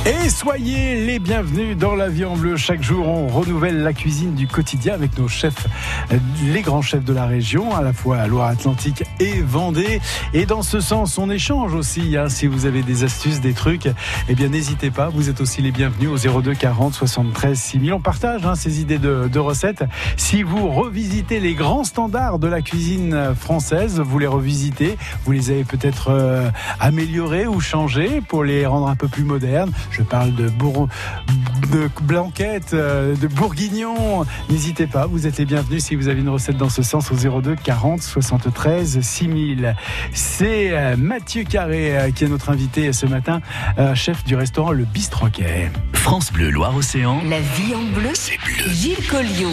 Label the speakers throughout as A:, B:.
A: Et soyez les bienvenus dans La Vie en Bleu. Chaque jour, on renouvelle la cuisine du quotidien avec nos chefs, les grands chefs de la région, à la fois à Loire-Atlantique et Vendée. Et dans ce sens, on échange aussi. Si vous avez des astuces, des trucs, eh bien n'hésitez pas. Vous êtes aussi les bienvenus au 02 40 73 6000. On partage ces idées de recettes. Si vous revisitez les grands standards de la cuisine française, vous les revisitez, vous les avez peut-être améliorés ou changés pour les rendre un peu plus modernes. Je parle de blanquettes, de bourguignons. N'hésitez pas, vous êtes les bienvenus si vous avez une recette dans ce sens au 02 40 73 6000. C'est Mathieu Carré qui est notre invité ce matin, chef du restaurant Le Bistroquet.
B: France Bleu Loire-Océan.
C: La Vie en Bleu,
B: c'est bleu.
C: Gilles Colliot.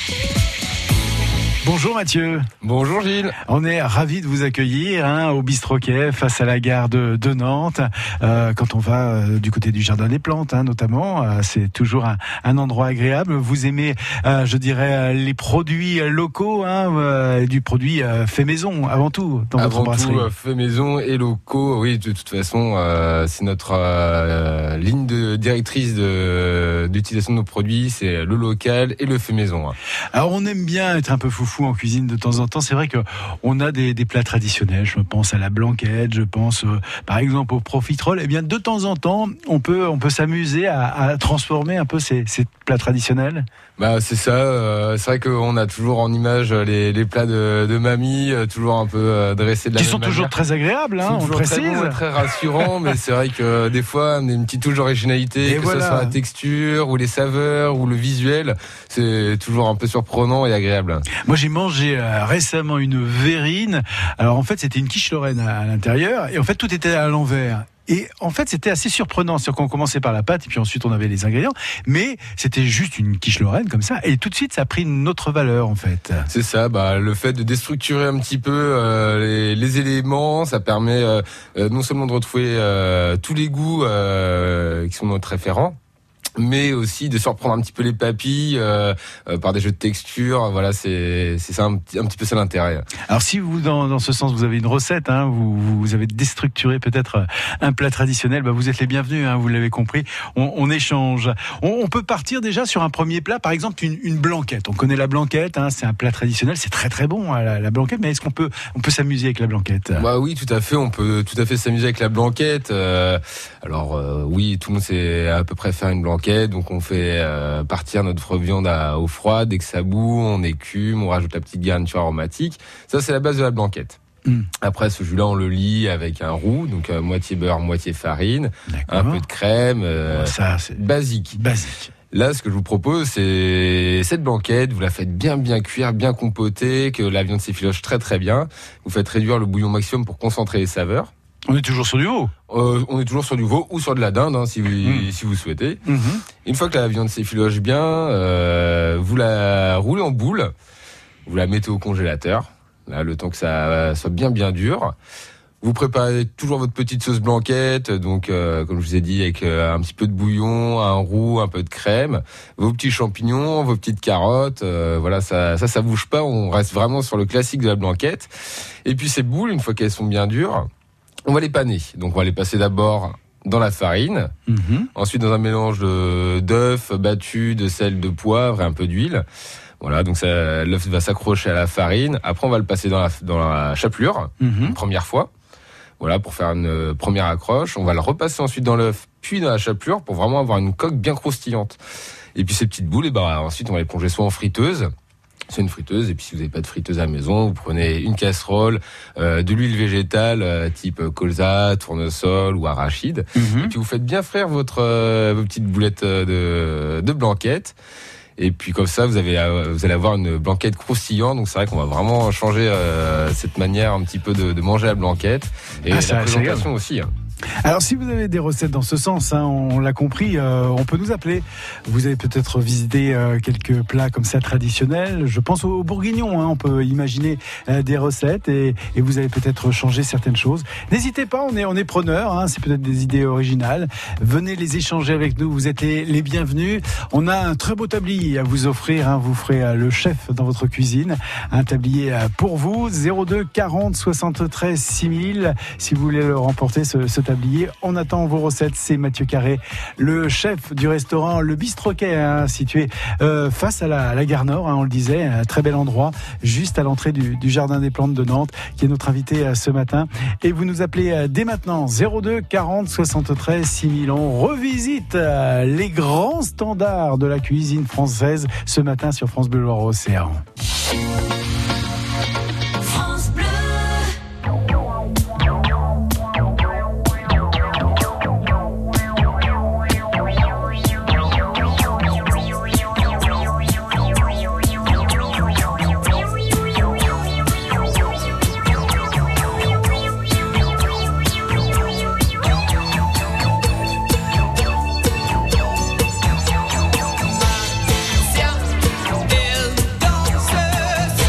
A: Bonjour Mathieu.
D: Bonjour Gilles.
A: On est ravis de vous accueillir au Bistroquet face à la gare de Nantes. Quand on va du côté du Jardin des Plantes, notamment, c'est toujours un endroit agréable. Vous aimez, je dirais, les produits locaux, du produit fait maison avant tout dans votre brasserie.
D: Avant tout, fait maison et locaux. Oui, de toute façon, c'est notre ligne directrice d'utilisation de nos produits, c'est le local et le fait maison.
A: Alors on aime bien être un peu foufou en cuisine de temps en temps. C'est vrai que on a des plats traditionnels. Je pense à la blanquette, je pense par exemple au profiterole. Eh bien, de temps en temps, on peut s'amuser à transformer un peu ces plats traditionnels.
D: Bah c'est ça. C'est vrai qu'on a toujours en image les plats de mamie, toujours un peu dressés de la même manière. Qui sont
A: toujours très agréables, on le précise.
D: Très bons, très rassurants, mais c'est vrai que des fois, on a une petite touche d'originalité, que ce soit la texture ou les saveurs ou le visuel, c'est toujours un peu surprenant et agréable.
A: Moi, j'ai mangé récemment une verrine. Alors en fait, c'était une quiche lorraine à l'intérieur, et en fait, tout était à l'envers. Et en fait, c'était assez surprenant. C'est-à-dire qu'on commençait par la pâte et puis ensuite on avait les ingrédients. Mais c'était juste une quiche lorraine comme ça. Et tout de suite, ça a pris une autre valeur en fait.
D: C'est ça. Le fait de déstructurer un petit peu les éléments, ça permet non seulement de retrouver tous les goûts qui sont notre référent, mais aussi de surprendre un petit peu les papilles par des jeux de texture. Voilà, c'est ça un petit peu ça l'intérêt.
A: Alors si vous dans ce sens vous avez une recette, vous avez déstructuré peut-être un plat traditionnel, vous êtes les bienvenus, vous l'avez compris. On échange. On peut partir déjà sur un premier plat, par exemple une blanquette. On connaît la blanquette, c'est un plat traditionnel, c'est très très bon la blanquette. Mais est-ce qu'on peut s'amuser avec la blanquette?
D: Oui, tout à fait. On peut tout à fait s'amuser avec la blanquette. Oui, tout le monde sait à peu près faire une blanquette. Donc on fait partir notre viande au froid, dès que ça bout, on écume, on rajoute la petite garniture aromatique. Ça c'est la base de la blanquette. Après ce jus-là, on le lie avec un roux, donc moitié beurre, moitié farine, un peu de crème,
A: ça c'est
D: basique. Là, ce que je vous propose, c'est cette blanquette. Vous la faites bien cuire, bien compoter, que la viande s'effiloche très très bien. Vous faites réduire le bouillon maximum pour concentrer les saveurs.
A: On est toujours sur du veau.
D: On est toujours sur du veau ou sur de la dinde, si vous souhaitez. Une fois que la viande s'effiloche bien, vous la roulez en boule, vous la mettez au congélateur, là, le temps que ça soit bien dur. Vous préparez toujours votre petite sauce blanquette, donc comme je vous ai dit, avec un petit peu de bouillon, un roux, un peu de crème, vos petits champignons, vos petites carottes. Voilà, ça bouge pas. On reste vraiment sur le classique de la blanquette. Et puis ces boules, une fois qu'elles sont bien dures, on va les paner. Donc on va les passer d'abord dans la farine, ensuite dans un mélange d'œufs battus, de sel, de poivre et un peu d'huile. Voilà, donc l'œuf va s'accrocher à la farine. Après on va le passer dans la chapelure, une première fois. Voilà, pour faire une première accroche. On va le repasser ensuite dans l'œuf, puis dans la chapelure pour vraiment avoir une coque bien croustillante. Et puis ces petites boules, ensuite on va les plonger soit en friteuse. C'est une friteuse, et puis si vous n'avez pas de friteuse à la maison, vous prenez une casserole, de l'huile végétale type colza, tournesol ou arachide, et puis vous faites bien frire vos petites boulettes de blanquette. Et puis comme ça, vous allez avoir une blanquette croustillante. Donc c'est vrai qu'on va vraiment changer cette manière un petit peu de manger la blanquette et la présentation aussi.
A: Alors si vous avez des recettes dans ce sens, on l'a compris, on peut nous appeler. Vous avez peut-être visité quelques plats comme ça traditionnels. Je pense aux bourguignons, on peut imaginer des recettes et vous avez peut-être changé certaines choses. N'hésitez pas, on est preneurs, c'est peut-être des idées originales. Venez les échanger avec nous, vous êtes les bienvenus. On a un très beau tablier à vous offrir, vous ferez le chef dans votre cuisine. Un tablier pour vous, 02 40 73 6000. Si vous voulez le remporter, ce tablier. On attend vos recettes. C'est Mathieu Carré, le chef du restaurant Le Bistroquet, situé face à la gare Nord, on le disait, un très bel endroit, juste à l'entrée du Jardin des Plantes de Nantes, qui est notre invité ce matin. Et vous nous appelez dès maintenant 02 40 73 6000. On revisite les grands standards de la cuisine française ce matin sur France Bleu Loire-Océan.
C: Danseuse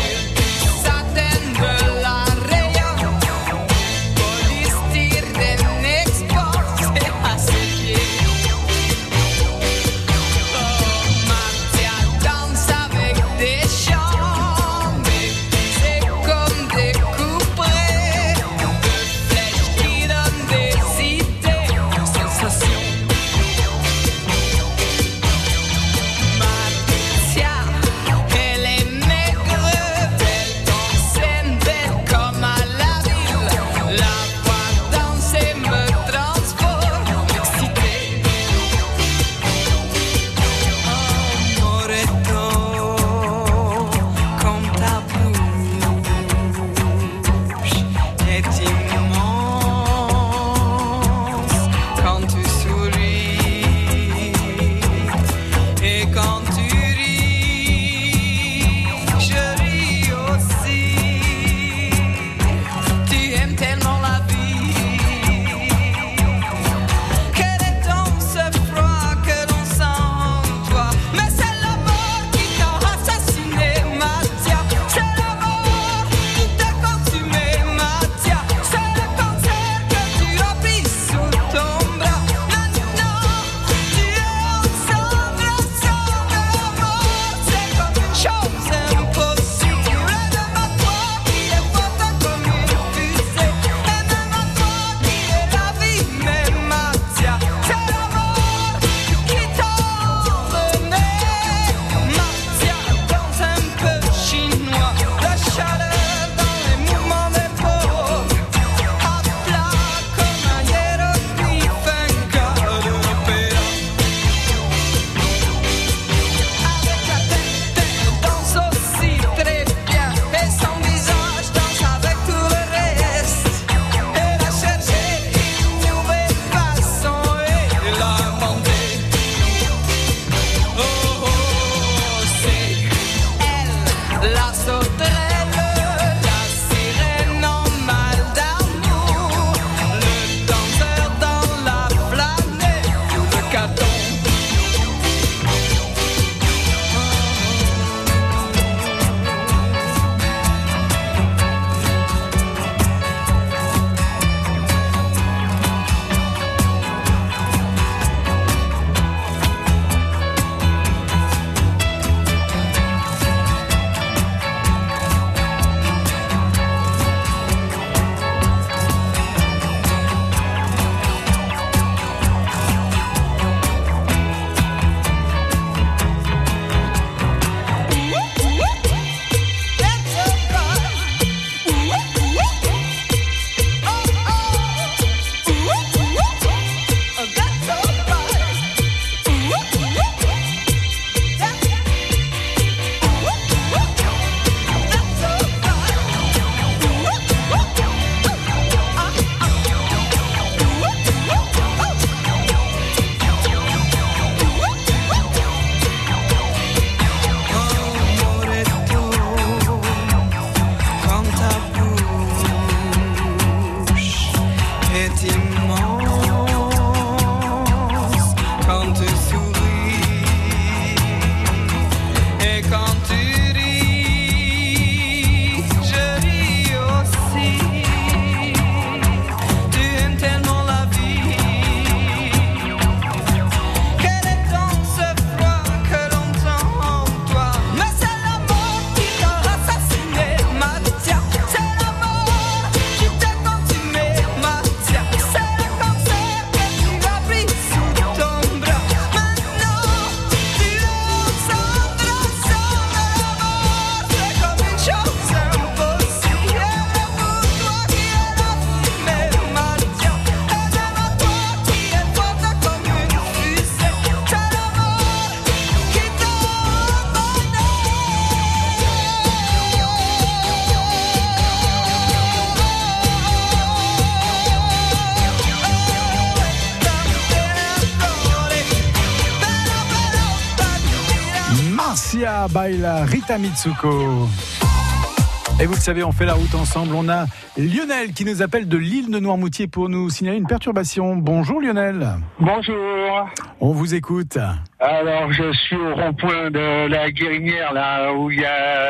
A: Marcia Baila, Rita Mitsuko. Et vous le savez, on fait la route ensemble. On a Lionel qui nous appelle de l'île de Noirmoutier pour nous signaler une perturbation. Bonjour Lionel.
C: Bonjour.
A: On vous écoute.
C: Alors, je suis au rond-point de la Guérinière, là où il y a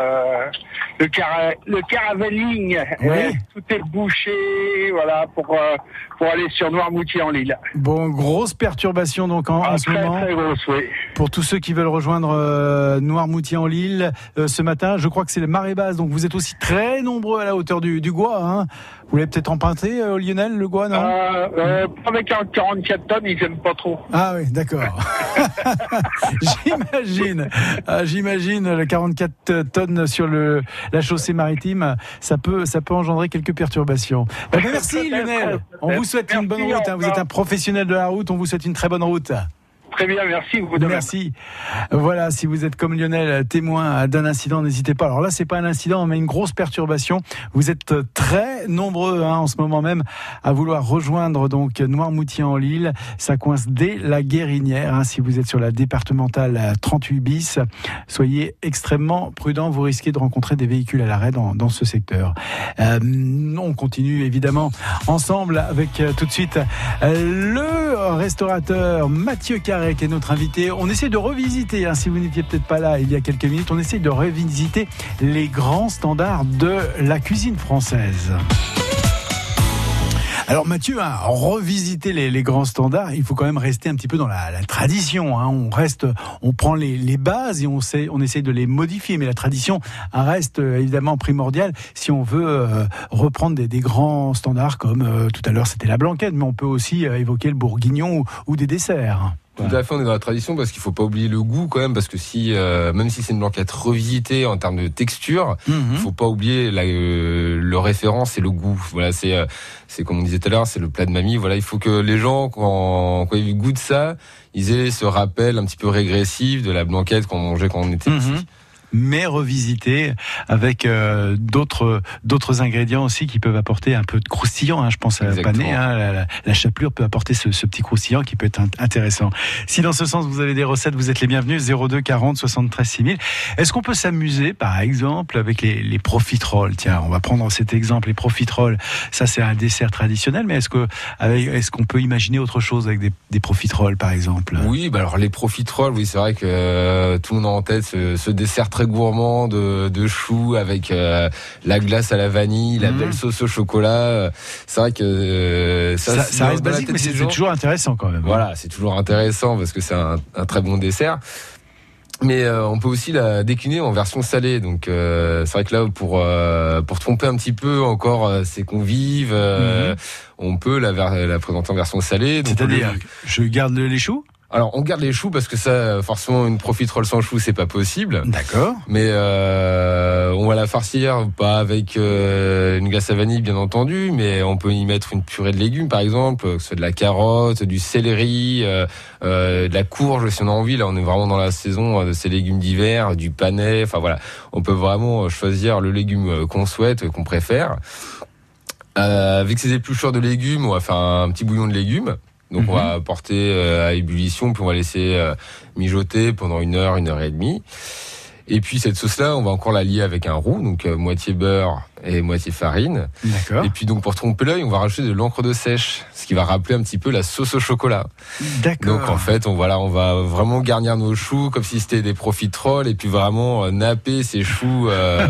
C: le caravaning.
A: Oui.
C: Tout est bouché, voilà, pour aller sur Noirmoutier-en-l'Île.
A: Bon, grosse perturbation donc en ce moment.
C: Très grosse, oui.
A: Pour tous ceux qui veulent rejoindre Noirmoutier-en-l'Île ce matin, je crois que c'est la marée basse. Donc vous êtes aussi très nombreux à la hauteur du Gois. Hein. Vous l'avez peut-être emprunté, Lionel, le Gois, non?
C: Avec un 44 tonnes, ils n'aiment pas trop.
A: Ah oui, d'accord. J'imagine le 44 tonnes sur la chaussée maritime, ça peut engendrer quelques perturbations. Merci Lionel. On vous souhaite une bonne route. Hein. Vous êtes un professionnel de la route. On vous souhaite une très bonne route.
C: Très bien, merci. Vous de même.
A: Merci. Voilà, si vous êtes comme Lionel, témoin d'un incident, n'hésitez pas. Alors là, c'est pas un incident, mais une grosse perturbation. Vous êtes très nombreux en ce moment même à vouloir rejoindre donc Noirmoutier-en-l'Île. Ça coince dès la Guérinière. Si vous êtes sur la départementale 38 bis, soyez extrêmement prudents. Vous risquez de rencontrer des véhicules à l'arrêt dans ce secteur. On continue évidemment ensemble avec tout de suite le restaurateur Mathieu Carré, qui est notre invité. On essaie de revisiter, si vous n'étiez peut-être pas là il y a quelques minutes, on essaie de revisiter les grands standards de la cuisine française. Alors Mathieu, revisiter les grands standards, il faut quand même rester un petit peu dans la tradition. On prend les bases et on essaie de les modifier, mais la tradition reste évidemment primordiale si on veut reprendre des grands standards comme tout à l'heure c'était la blanquette, mais on peut aussi évoquer le bourguignon ou des desserts.
D: Tout à fait, on est dans la tradition parce qu'il faut pas oublier le goût quand même, parce que même si c'est une blanquette revisitée en termes de texture, il faut pas oublier le référent, c'est le goût. Voilà, c'est comme on disait tout à l'heure, c'est le plat de mamie. Voilà, il faut que les gens quand ils goûtent ça, ils aient ce rappel un petit peu régressif de la blanquette qu'on mangeait quand on était petit.
A: Mais revisité avec d'autres ingrédients aussi qui peuvent apporter un peu de croustillant. Je pense à la panée, la chapelure peut apporter ce petit croustillant qui peut être intéressant. Si dans ce sens vous avez des recettes, vous êtes les bienvenus. 02 40 73 6000. Est-ce qu'on peut s'amuser, par exemple, avec les profiteroles? Tiens, on va prendre cet exemple, les profiteroles. Ça, c'est un dessert traditionnel, mais est-ce qu'on peut imaginer autre chose avec des profiteroles, par exemple?
D: Oui, alors les profiteroles, oui, c'est vrai que tout le monde a en tête ce dessert très gourmand de choux avec la glace à la vanille, la belle sauce au chocolat. C'est vrai que
A: ça reste basique, mais c'est toujours intéressant quand même.
D: Voilà, c'est toujours intéressant parce que c'est un très bon dessert. Mais on peut aussi la décliner en version salée. Donc c'est vrai que là pour tromper un petit peu encore ses convives, on peut la présenter en version salée. Donc
A: c'est-à-dire, je garde les choux?
D: Alors, on garde les choux parce que ça, forcément, une profiterole sans choux, c'est pas possible.
A: D'accord.
D: Mais on va la farcir, pas avec une glace à vanille, bien entendu, mais on peut y mettre une purée de légumes, par exemple, que ce soit de la carotte, du céleri, de la courge, si on a envie. Là, on est vraiment dans la saison de ces légumes d'hiver, du panais. Enfin voilà, on peut vraiment choisir le légume qu'on souhaite, qu'on préfère. Avec ces épluchures de légumes, on va faire un petit bouillon de légumes. Donc on va porter à ébullition, puis on va laisser mijoter pendant 1 heure, 1 heure et demie. Et puis cette sauce-là, on va encore la lier avec un roux, donc moitié beurre et moitié farine.
A: D'accord.
D: Et puis donc pour tromper l'œil, on va rajouter de l'encre de sèche, ce qui va rappeler un petit peu la sauce au chocolat.
A: D'accord.
D: Donc en fait, on va vraiment garnir nos choux comme si c'était des profiteroles et puis vraiment napper ces choux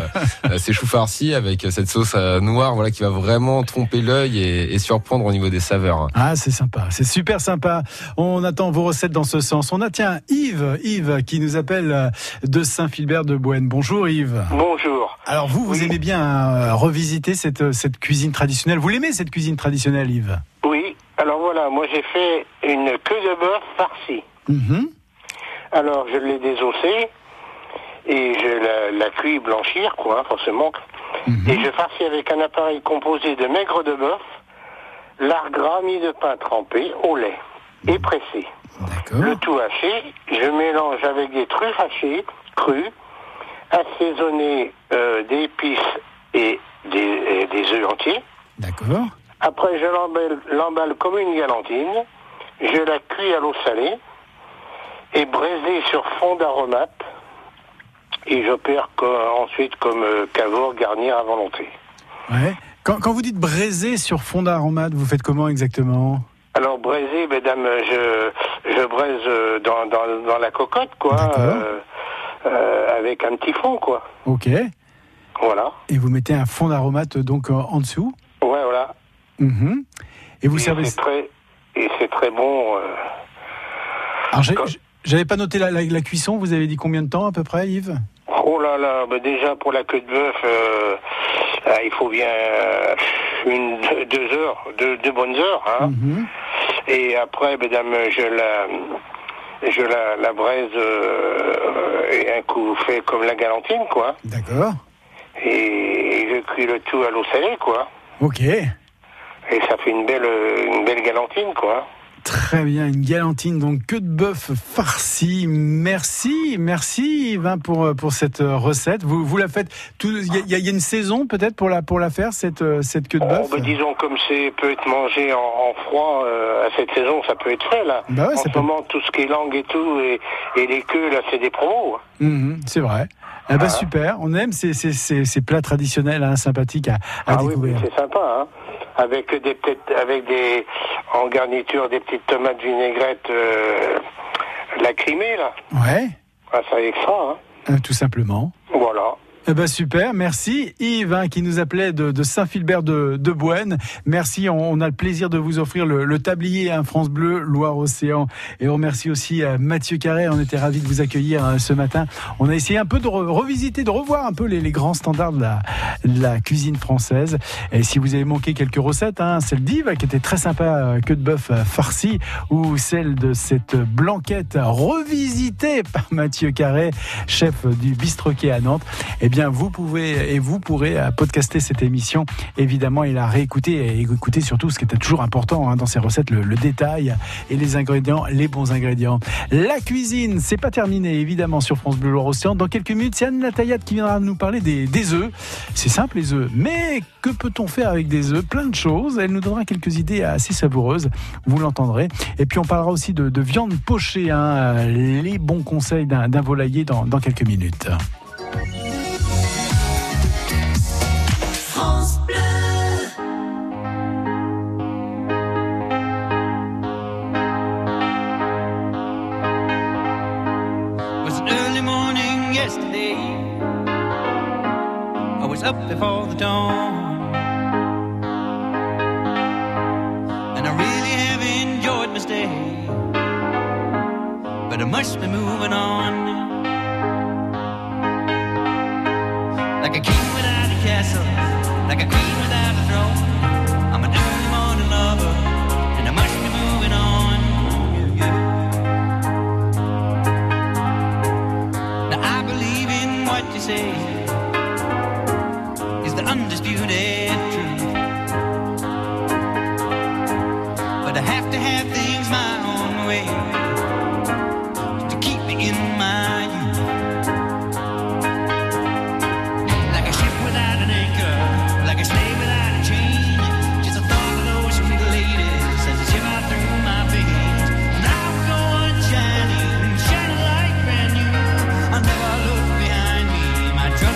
D: farcis avec cette sauce noire, voilà, qui va vraiment tromper l'œil et surprendre au niveau des saveurs.
A: Ah, c'est sympa, c'est super sympa. On attend vos recettes dans ce sens. On a Yves qui nous appelle de Saint-Philbert de Bohêne. Bonjour Yves.
C: Bonjour.
A: Alors vous aimez bien revisiter cette cuisine traditionnelle. Vous l'aimez cette cuisine traditionnelle, Yves?
E: Oui. Alors voilà, moi j'ai fait une queue de bœuf farcie. Alors je l'ai désossée et je la cuis blanchir, forcément. Et je farcis avec un appareil composé de maigre de bœuf, lard gras mis de pain trempé au lait et pressé.
A: D'accord.
E: Le tout haché, je mélange avec des truffes hachées, crues, assaisonnées d'épices et des œufs entiers.
A: D'accord.
E: Après, je l'emballe comme une galantine. Je la cuis à l'eau salée et braisée sur fond d'aromates et j'opère ensuite comme cavort garnir à volonté.
A: Ouais. Quand vous dites braiser sur fond d'aromate, vous faites comment exactement?
E: Alors braiser, mesdames, je braise dans la cocotte, quoi, avec un petit fond, quoi.
A: Ok.
E: Voilà.
A: Et vous mettez un fond d'aromate donc en dessous?
E: Ouais, voilà.
A: Mm-hmm. Et vous servez.
E: C'est très bon.
A: Alors j'avais pas noté la cuisson. Vous avez dit combien de temps à peu près, Yves?
E: Oh là là, déjà pour la queue de bœuf, il faut bien 2 heures, 2 bonnes heures. Hein.
A: Mm-hmm.
E: Et après, mesdames, je la braise et un coup fait comme la galantine, quoi.
A: D'accord.
E: Et je cuis le tout à l'eau salée, quoi.
A: Ok.
E: Et ça fait une belle galantine, quoi.
A: Très bien, une galantine, donc queue de bœuf farcie. Merci Yves pour cette recette. Vous la faites. Il y a une saison peut-être pour la faire cette queue de bœuf.
E: Disons comme peut être mangé en froid à cette saison, ça peut être frais là.
A: Bah ouais,
E: en ce moment, tout ce qui est langue et tout et les queues là, c'est des promos.
A: C'est vrai. Ah bah super, on aime ces plats traditionnels, hein, sympathiques à découvrir.
E: Oui, c'est sympa, hein. Avec en garniture des petites tomates vinaigrettes lacrimées là.
A: Ouais.
E: Ah, ça extra, hein.
A: Tout simplement.
E: Voilà.
A: Eh ben super, merci Yves qui nous appelait de Saint-Philbert de Bouenne. Merci, on a le plaisir de vous offrir le tablier France Bleu Loire-Océan. Et on remercie aussi Mathieu Carré, on était ravis de vous accueillir ce matin. On a essayé un peu de revisiter, de revoir un peu les grands standards de la cuisine française. Et si vous avez manqué quelques recettes, celle d'Yves qui était très sympa, queue de bœuf farcie, ou celle de cette blanquette revisitée par Mathieu Carré, chef du Bistroquet à Nantes. Eh bien, vous pourrez podcaster cette émission, évidemment, et la réécouter et écouter surtout ce qui était toujours important dans ces recettes, le détail et les ingrédients, les bons ingrédients. La cuisine, c'est pas terminé, évidemment, sur France Bleu Loire-Océan. Dans quelques minutes, c'est Anne Latayade qui viendra nous parler des œufs. C'est simple, les œufs. Mais que peut-on faire avec des œufs? Plein de choses. Elle nous donnera quelques idées assez savoureuses. Vous l'entendrez. Et puis, on parlera aussi de viande pochée, les bons conseils d'un volailler dans quelques minutes.
F: France Bleu. It was an early morning yesterday. I was up before the dawn, and I really have enjoyed my stay, but I must be moving on. Like a king without a castle, like a queen without a throne. I'm an early morning lover, and I must be moving on. Now I believe in what you say is the undisputed truth, but I have to have things my own way to keep me in my youth. Shining like brand new. I never look behind me. My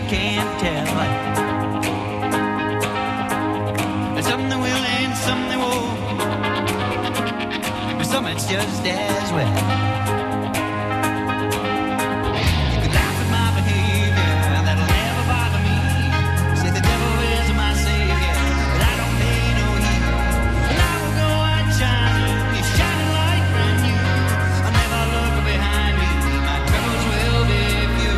F: can't tell. And some they will and some they won't. But some it's just as well. You can laugh at my behavior, and that'll never bother me. Say the devil is my savior, but I don't pay no heed. And I will go out shining, it's shining like brand new. I never look behind me, my troubles will be few.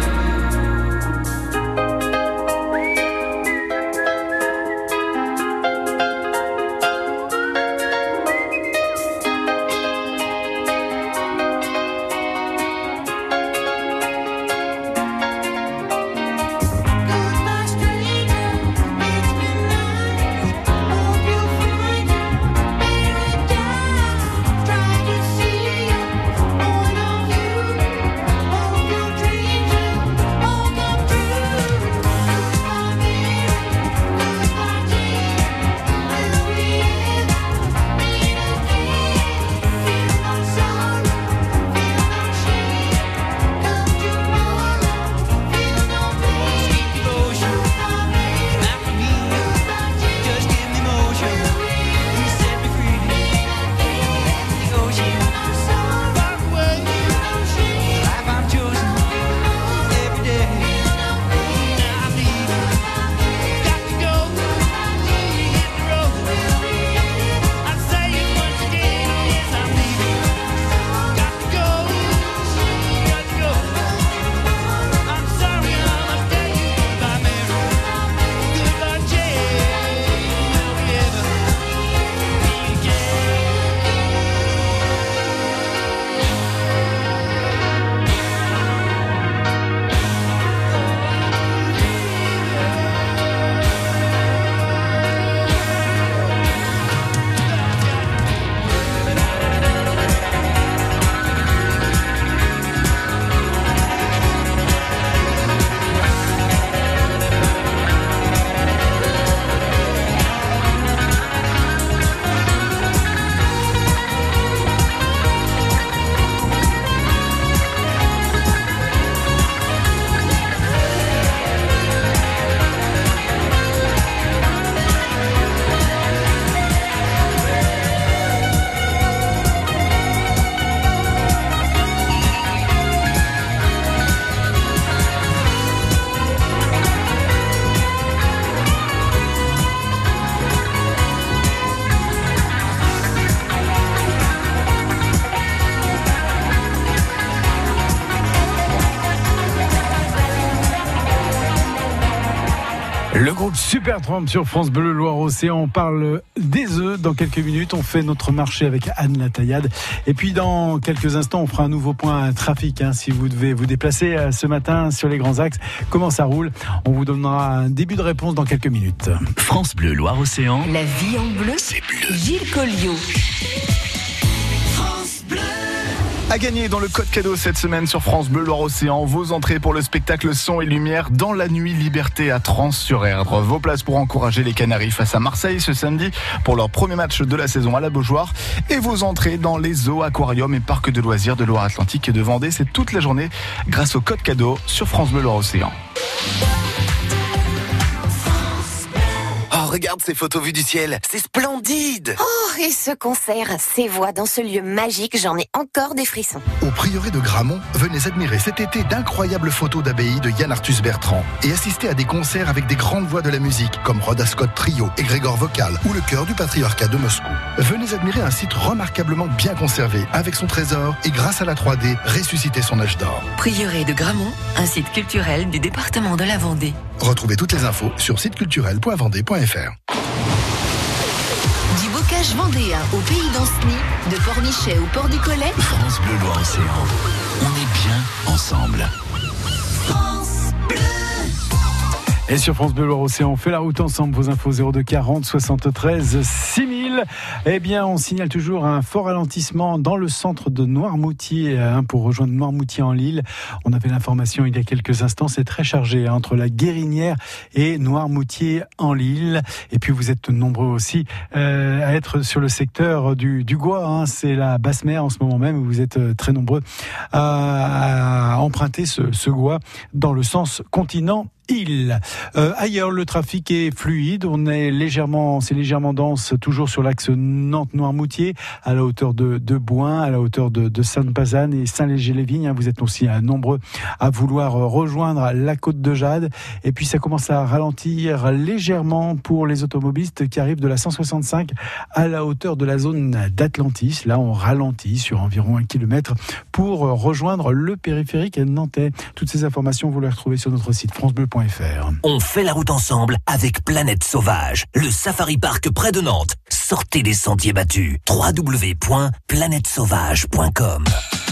F: Goodbye, stranger, it's been nice. Hope you'll find paradise. Try to see your point of view. Hope your dreams will all come true. Goodbye, Mary. Goodbye, Jane. Will we ever meet again? Feel no sorrow, feel no shame. Come tomorrow, feel no pain. Sweet devotion, not for me. Just give me motion. You set me free. The ocean, far away. The life I'm choosing every day. Now I'm leaving. Got to go. Hit the road. I say it once again. Yes, I'm leaving. Got to go. Got to go. I'm sorry, I must tell you. Goodbye, Mary. Goodbye, Jane. Will we ever meet again?
A: Le groupe Supertramp sur France Bleu Loire-Océan. On parle des œufs dans quelques minutes. On fait notre marché avec Anne Lataillade. Et puis dans quelques instants, on fera un nouveau point trafic. Si vous devez vous déplacer ce matin sur les grands axes, comment ça roule? On vous donnera un début de réponse dans quelques minutes.
B: France Bleu Loire-Océan.
G: La vie en bleu,
B: C'est bleu.
G: Gilles Colliot.
H: À gagner dans le code cadeau cette semaine sur France Bleu Loire-Océan, vos entrées pour le spectacle Son et Lumière dans la nuit Liberté à Trans-sur-Erdre. Vos places pour encourager les Canaries face à Marseille ce samedi pour leur premier match de la saison à la Beaujoire. Et vos entrées dans les zoos, aquariums et parcs de loisirs de Loire-Atlantique et de Vendée. C'est toute la journée grâce au code cadeau sur France Bleu Loire-Océan.
I: Oh, regarde ces photos vues du ciel, c'est splendide!
G: Oh, et ce concert, ces voix dans ce lieu magique, j'en ai encore des frissons.
J: Au prieuré de Gramont, venez admirer cet été d'incroyables photos d'abbaye de Yann Arthus Bertrand et assister à des concerts avec des grandes voix de la musique comme Rhoda Scott Trio et Grégor Vocal ou le chœur du Patriarcat de Moscou. Venez admirer un site remarquablement bien conservé avec son trésor et grâce à la 3D, ressusciter son âge d'or.
G: Prieuré de Gramont, un site culturel du département de la Vendée.
J: Retrouvez toutes les infos sur siteculturel.vendée.fr.
G: Du bocage vendéen au pays d'Anceny, de Pornichet au port du Collet,
B: France Bleu Loire-Océan. On est bien ensemble.
A: Et sur France Bleu Loire-Océan, on fait la route ensemble. Vos infos 02 40 73 6000. Eh bien, on signale toujours un fort ralentissement dans le centre de Noirmoutier pour rejoindre Noirmoutier en Lille. On avait l'information il y a quelques instants. C'est très chargé entre la Guérinière et Noirmoutier en Lille. Et puis, vous êtes nombreux aussi à être sur le secteur du Gois. C'est la basse mer en ce moment même. Vous êtes très nombreux à emprunter ce Gois dans le sens continent Hill. Ailleurs, le trafic est fluide. C'est légèrement dense, toujours sur l'axe Nantes-Noirmoutier, à la hauteur de Bouin, à la hauteur de Sainte-Pazanne et Saint-Léger-les-Vignes. Vous êtes aussi nombreux à vouloir rejoindre la côte de Jade. Et puis, ça commence à ralentir légèrement pour les automobilistes qui arrivent de la 165 à la hauteur de la zone d'Atlantis. Là, on ralentit sur environ 1 kilomètre pour rejoindre le périphérique nantais. Toutes ces informations, vous les retrouvez sur notre site francebleu.fr.
K: On fait la route ensemble avec Planète Sauvage, le safari park près de Nantes. Sortez des sentiers battus. www.planètesauvage.com.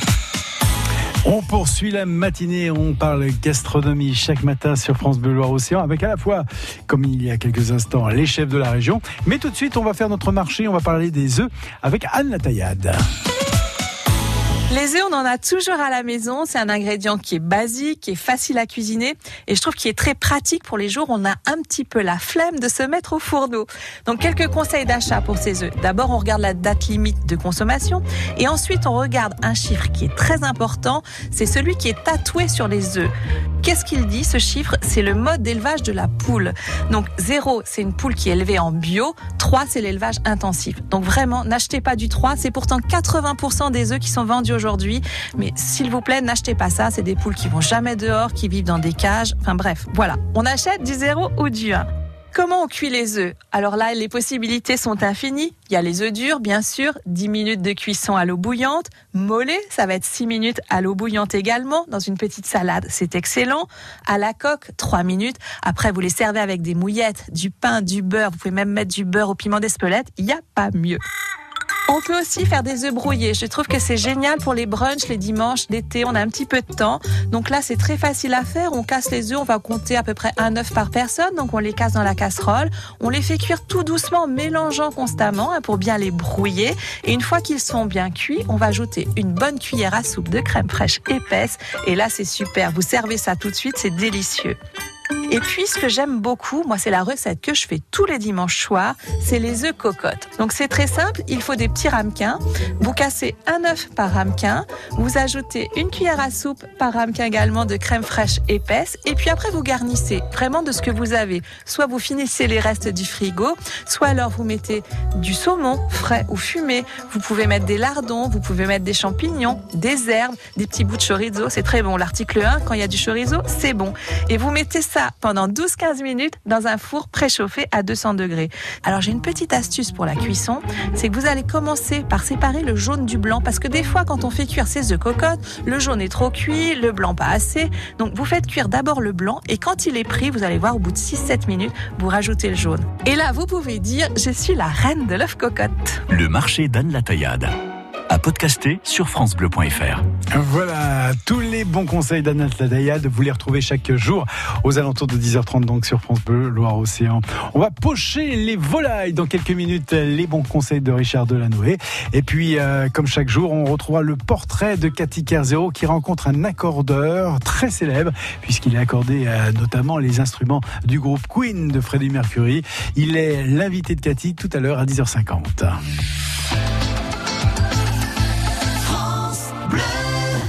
A: On poursuit la matinée, on parle gastronomie chaque matin sur France Bleu Loire-Océan avec à la fois, comme il y a quelques instants, les chefs de la région. Mais tout de suite, on va faire notre marché, on va parler des œufs avec Anne Lataillade.
L: Les œufs, on en a toujours à la maison. C'est un ingrédient qui est basique, qui est facile à cuisiner et je trouve qu'il est très pratique pour les jours où on a un petit peu la flemme de se mettre au fourneau. Donc, quelques conseils d'achat pour ces œufs. D'abord, on regarde la date limite de consommation et ensuite, on regarde un chiffre qui est très important. C'est celui qui est tatoué sur les œufs. Qu'est-ce qu'il dit, ce chiffre? C'est le mode d'élevage de la poule. Donc, 0, c'est une poule qui est élevée en bio. 3, c'est l'élevage intensif. Donc, vraiment, n'achetez pas du 3. C'est pourtant 80% des œufs qui sont vendus aujourd'hui. Mais s'il vous plaît, n'achetez pas ça. C'est des poules qui vont jamais dehors, qui vivent dans des cages. Enfin bref, voilà. On achète du 0 ou du 1. Comment on cuit les œufs? Alors là, les possibilités sont infinies. Il y a les œufs durs, bien sûr, 10 minutes de cuisson à l'eau bouillante. Mollet, ça va être 6 minutes à l'eau bouillante également. Dans une petite salade, c'est excellent. À la coque, 3 minutes. Après, vous les servez avec des mouillettes, du pain, du beurre. Vous pouvez même mettre du beurre au piment d'Espelette. Il n'y a pas mieux. On peut aussi faire des œufs brouillés. Je trouve que c'est génial pour les brunchs, les dimanches, l'été. On a un petit peu de temps. Donc là, c'est très facile à faire. On casse les œufs. On va compter à peu près un œuf par personne. Donc on les casse dans la casserole. On les fait cuire tout doucement, mélangeant constamment pour bien les brouiller. Et une fois qu'ils sont bien cuits, on va ajouter une bonne cuillère à soupe de crème fraîche épaisse. Et là, c'est super. Vous servez ça tout de suite. C'est délicieux. Et puis, ce que j'aime beaucoup, moi, c'est la recette que je fais tous les dimanches soirs, c'est les œufs cocottes. Donc, c'est très simple. Il faut des petits ramequins. Vous cassez un œuf par ramequin. Vous ajoutez une cuillère à soupe par ramequin également de crème fraîche épaisse. Et puis après, vous garnissez vraiment de ce que vous avez. Soit vous finissez les restes du frigo, soit alors vous mettez du saumon frais ou fumé. Vous pouvez mettre des lardons, vous pouvez mettre des champignons, des herbes, des petits bouts de chorizo. C'est très bon. L'article 1, quand il y a du chorizo, c'est bon. Et vous mettez ça pendant 12-15 minutes dans un four préchauffé à 200 degrés. Alors j'ai une petite astuce pour la cuisson, c'est que vous allez commencer par séparer le jaune du blanc parce que des fois quand on fait cuire ces œufs cocottes, le jaune est trop cuit, le blanc pas assez. Donc vous faites cuire d'abord le blanc et quand il est pris, vous allez voir au bout de 6-7 minutes, vous rajoutez le jaune. Et là vous pouvez dire je suis la reine de l'œuf cocotte.
K: Le marché d'Anne Lataillade. À podcaster sur francebleu.fr.
A: Voilà, tous les bons conseils d'Anne Lataillade, vous les retrouvez chaque jour aux alentours de 10h30 donc sur France Bleu Loire-Océan. On va pocher les volailles dans quelques minutes, les bons conseils de Richard Delanoë. Et puis, comme chaque jour, on retrouvera le portrait de Cathy Kerzero qui rencontre un accordeur très célèbre puisqu'il a accordé notamment les instruments du groupe Queen de Freddie Mercury. Il est l'invité de Cathy tout à l'heure à 10h50.